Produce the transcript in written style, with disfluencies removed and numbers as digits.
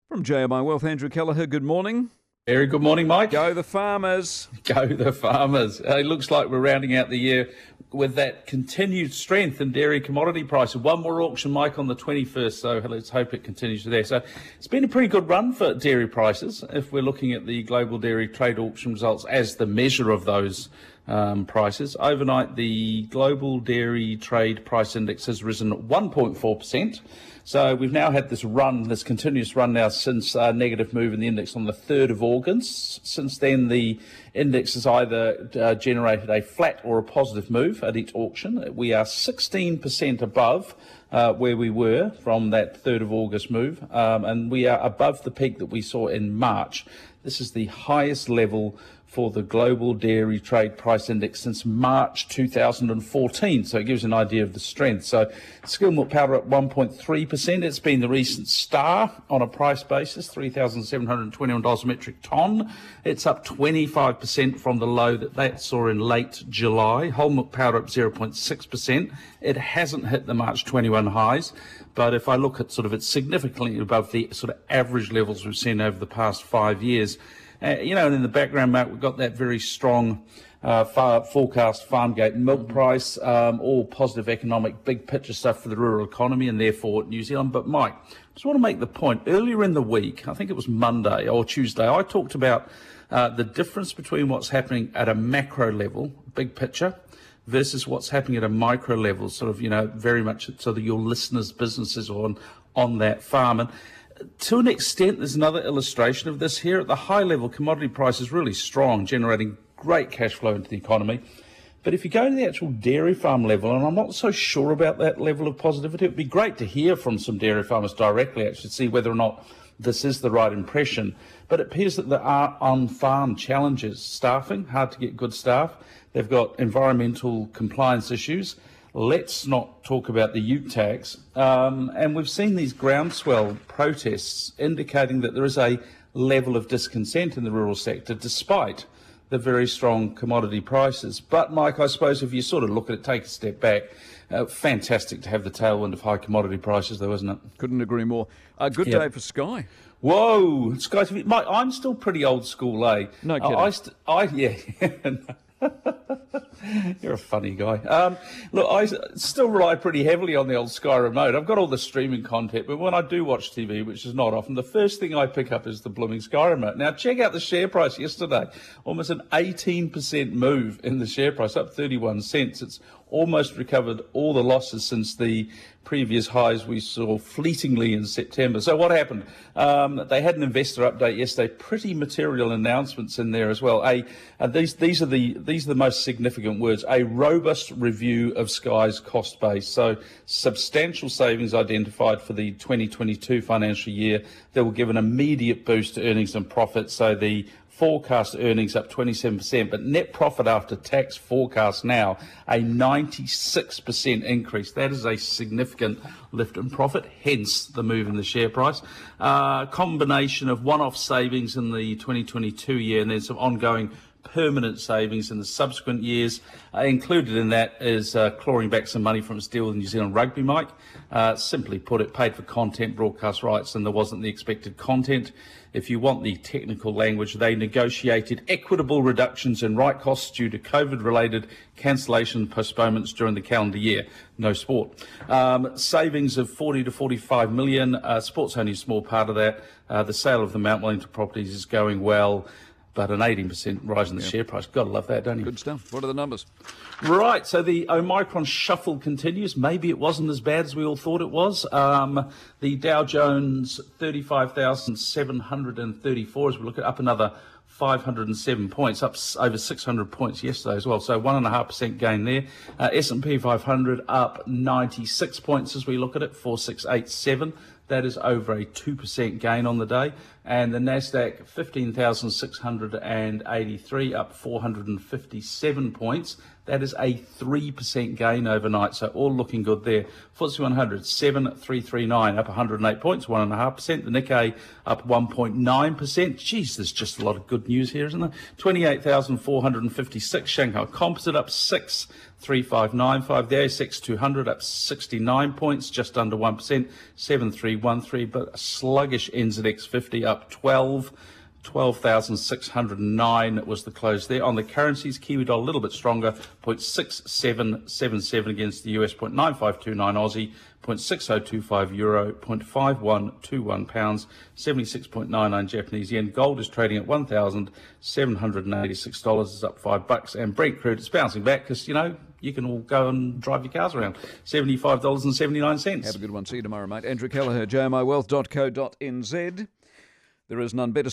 From JMI Wealth, Andrew Kelleher, good morning. Very good morning, Mike. Go the farmers. Go the farmers. It looks like we're rounding out the year with that continued strength in dairy commodity prices. One more auction, Mike, on the 21st, so let's hope it continues there. So it's been a pretty good run for dairy prices if we're looking at the global dairy trade auction results as the measure of those prices. Overnight, the global dairy trade price index has risen 1.4%. So we've now had this run, this continuous run now since negative move in the index on the 3rd of August. Since then, the index has either generated a flat or a positive move at each auction. We are 16% above where we were from that 3rd of August move, and we are above the peak that we saw in March. This is the highest level for the global dairy trade price index since March 2014. So it gives an idea of the strength. So skimmed milk powder at 1.3%. It's been the recent star on a price basis, $3,721 a metric tonne. It's up 25% from the low that saw in late July. Whole milk powder up 0.6%. It hasn't hit the March 21 highs, but if I look at it's significantly above the sort of average levels we've seen over the past 5 years. And in the background, Mark, we've got that very strong forecast farm gate milk price, all positive economic, big picture stuff for the rural economy and therefore New Zealand. But Mike, I just want to make the point, earlier in the week, I think it was Monday or Tuesday, I talked about the difference between what's happening at a macro level, big picture, versus what's happening at a micro level, very much so that your listeners' businesses are on that farm. And to an extent, there's another illustration of this here. At the high level, commodity price is really strong, generating great cash flow into the economy. But if you go to the actual dairy farm level, and I'm not so sure about that level of positivity, it would be great to hear from some dairy farmers directly, actually see whether or not this is the right impression. But it appears that there are on-farm challenges. Staffing, hard to get good staff. They've got environmental compliance issues. Let's not talk about the ute tax. And we've seen these groundswell protests indicating that there is a level of discontent in the rural sector despite the very strong commodity prices. But, Mike, I suppose if you sort of look at it, take a step back, fantastic to have the tailwind of high commodity prices, though, isn't it? Couldn't agree more. A good day for Sky. Whoa, Sky TV. Mike, I'm still pretty old school, eh? No kidding. You're a funny guy. Look, I still rely pretty heavily on the old Sky remote. I've got all the streaming content, but when I do watch TV, which is not often, the first thing I pick up is the blooming Sky remote. Now, check out the share price yesterday. Almost an 18% move in the share price, up 31 cents. It's almost recovered all the losses since the previous highs we saw fleetingly in September. So what happened? They had an investor update yesterday, pretty material announcements in there as well. These are the most significant words. A robust review of Sky's cost base. So substantial savings identified for the 2022 financial year that will give an immediate boost to earnings and profits. So the forecast earnings up 27%, but net profit after tax forecast now a 96% increase. That is a significant lift in profit, hence the move in the share price. Combination of one-off savings in the 2022 year and then some ongoing permanent savings in the subsequent years. Included in that is clawing back some money from its deal with New Zealand Rugby, Mike. Simply put, it paid for content, broadcast rights, and there wasn't the expected content. If you want the technical language, they negotiated equitable reductions in right costs due to COVID-related cancellation postponements during the calendar year. No sport. Savings of 40 to 45 million. Sport's only a small part of that. The sale of the Mount Wellington properties is going well. But an 18% rise in the share price. Got to love that, don't you? Good stuff. What are the numbers? Right, so the Omicron shuffle continues. Maybe it wasn't as bad as we all thought it was. The Dow Jones 35,734, as we look at up another 507 points, up over 600 points yesterday as well. So 1.5% gain there. S&P 500 up 96 points as we look at it, 4687. That is over a 2% gain on the day. And the Nasdaq 15,683 up 457 points. That is a 3% gain overnight, so all looking good there. FTSE 100, 7,339, up 108 points, 1.5%. The Nikkei up 1.9%. Geez, there's just a lot of good news here, isn't there? 28,456. Shanghai Composite up 6,3595. The ASX 200 up 69 points, just under 1%, 7,313. But a sluggish NZX 50 up 12,609 was the close there. On the currencies, Kiwi dollar a little bit stronger, 0.6777 against the US, 0.9529 Aussie, 0.6025 euro, 0.5121 pounds, 76.99 Japanese yen. Gold is trading at $1,786, is up $5, and Brent crude is bouncing back because, you know, you can all go and drive your cars around. $75.79. Have a good one. See you tomorrow, mate. Andrew Kelleher, jmiwealth.co.nz. There is none better